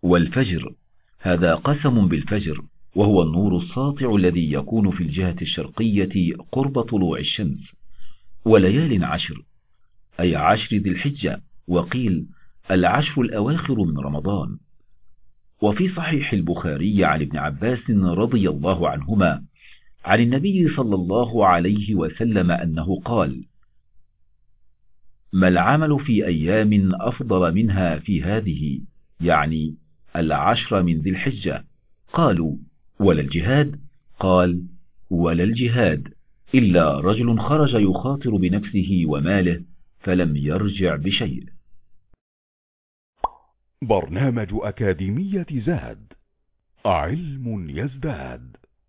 والفجر، هذا قسم بالفجر، وهو النور الساطع الذي يكون في الجهة الشرقية قرب طلوع الشمس. وليال عشر، أي 10 ذي الحجة، وقيل 10 الأواخر من رمضان. وفي صحيح البخاري عن ابن عباس رضي الله عنهما عن النبي صلى الله عليه وسلم أنه قال: ما العمل في أيام أفضل منها في هذه، يعني 10 من ذي الحجة؟ قالوا: ولا الجهاد؟ قال: ولا الجهاد، إلا رجل خرج يخاطر بنفسه وماله فلم يرجع بشيء. برنامج أكاديمية زاد، علم يزداد.